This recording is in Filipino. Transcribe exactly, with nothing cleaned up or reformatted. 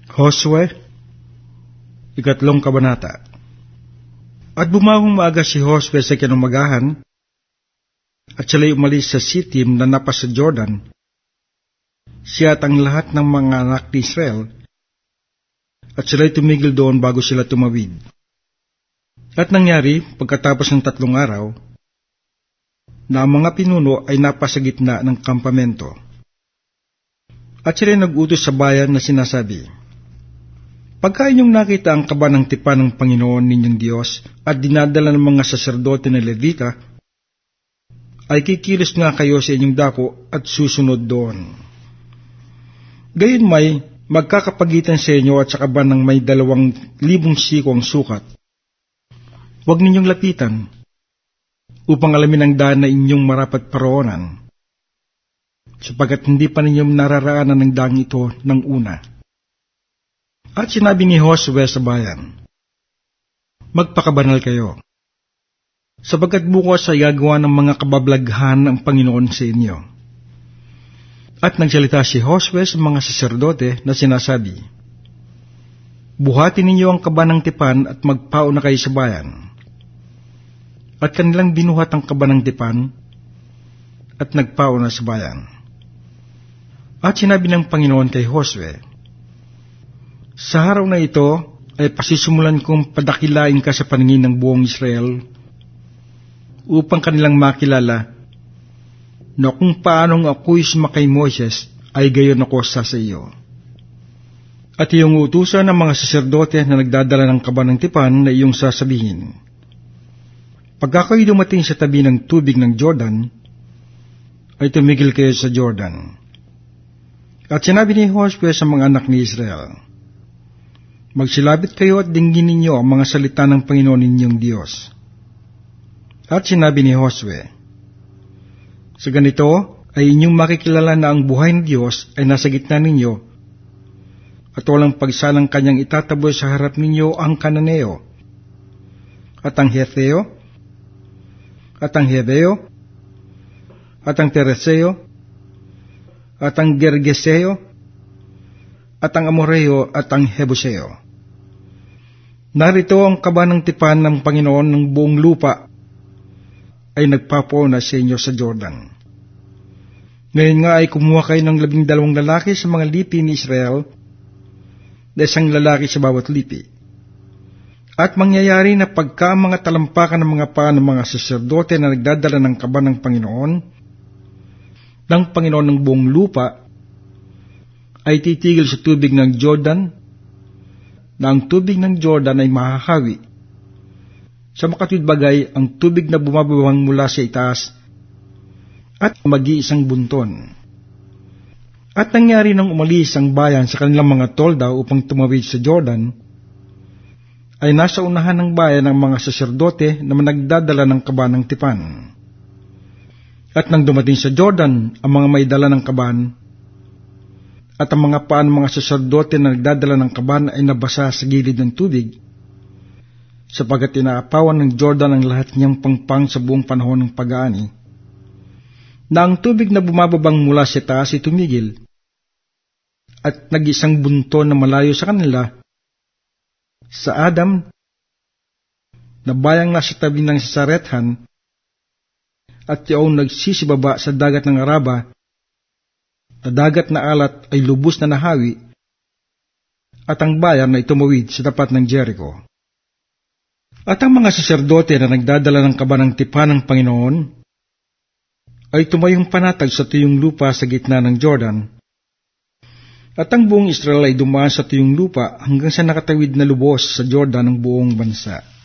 Josue, ikatlong kabanata. At bumawang maaga si Josue sa kinumagahan, at sila'y umalis sa Sitim na napas sa Jordan, siya at ang lahat ng mga anak ni Israel, at sila'y tumigil doon bago sila tumawid. At nangyari, pagkatapos ng tatlong araw, na ang mga pinuno ay napasa gitna ng kampamento. At sila'y nag-utos sa bayan na sinasabi, pagka inyong nakita ang kaba ng tipan ng Panginoon ninyong Diyos at dinadala ng mga saserdote na Levita, ay kikilos nga kayo sa inyong dako at susunod doon. Gayon may magkakapagitan sa inyo at sa kaba ng may dalawang libong siko ang sukat. Huwag ninyong lapitan, upang alamin ang daan na inyong marapat paroonan, sapagkat hindi pa ninyong nararaanan ng daang ito ng una. At sinabi ni Josue sa bayan, magpakabanal kayo, sapagkat bukas ay gagawa ng mga kabablaghan ng Panginoon sa inyo. At nagsalita si Josue sa mga saserdote na sinasabi, buhatin ninyo ang kaba ng tipan at magpauna kayo sa bayan. At kanilang binuhat ang kaba ng tipan at nagpauna sa bayan. At sinabi ng Panginoon kay Josue, sa araw na ito ay pasisimulan kong padakilain ka sa paningin ng buong Israel upang kanilang makilala na kung paanong ako'y sumakay Moses ay gayon ako sa sa iyo. At iyong utusan ng mga saserdote na nagdadala ng kaba ng tipan na iyong sasabihin, pagka kayo dumating sa tabi ng tubig ng Jordan, ay tumigil kayo sa Jordan. At sinabi ni Josue sa mga anak ni Israel, magsilabit kayo at dinggin ninyo ang mga salita ng Panginoon ninyong Diyos. At sinabi ni Josue, sa ganito ay inyong makikilala na ang buhay ng Diyos ay nasa gitna ninyo, at walang pagsalang kanyang itataboy sa harap ninyo ang Kananeo, at ang Hetheo, at ang Heveo, at ang Pereseo, at ang Gergeseo, at ang Amoreo, at ang Hebuseo. Narito ang kaba ng tipan ng Panginoon ng buong lupa ay nagpapauna sa inyo sa Jordan. Ngayon nga ay kumuha kayo ng labing dalawang lalaki sa mga lipi ni Israel, na isang lalaki sa bawat lipi. At mangyayari na pagka mga talampakan ng mga paa ng mga saserdote na nagdadala ng kaba ng Panginoon, ng Panginoon ng buong lupa, ay titigil sa tubig ng Jordan, na ang tubig ng Jordan ay mahahawi. Sa makatwid bagay, ang tubig na bumabawang mula sa itaas, at mag-iisang bunton. At nangyari nang umalis ang bayan sa kanilang mga tolda upang tumawid sa Jordan, ay nasa unahan ng bayan ang mga saserdote na nagdadala ng kaba ng tipan. At nang dumating sa Jordan ang mga may dala ng kaban, at ang mga paan ng mga saserdote na nagdadala ng kaban ay nabasa sa gilid ng tubig, sapagkat inaapawan ng Jordan ang lahat niyang pangpang sa buong panahon ng pag-aani, na ang tubig na bumababang mula sa taas ay tumigil, at nag-isang bunton na malayo sa kanila, sa Adam, na bayang nasa tabi ng Sarethan, at yaong nagsisibaba sa dagat ng Araba, na dagat na alat ay lubos na nahawi, at ang bayan ay tumawid sa tapat ng Jericho. At ang mga saserdote na nagdadala ng kaba ng tipan ng Panginoon, ay tumayong panatag sa tuyong lupa sa gitna ng Jordan, at ang buong Israel ay dumaan sa tuyong lupa hanggang sa nakatawid na lubos sa Jordan ng buong bansa.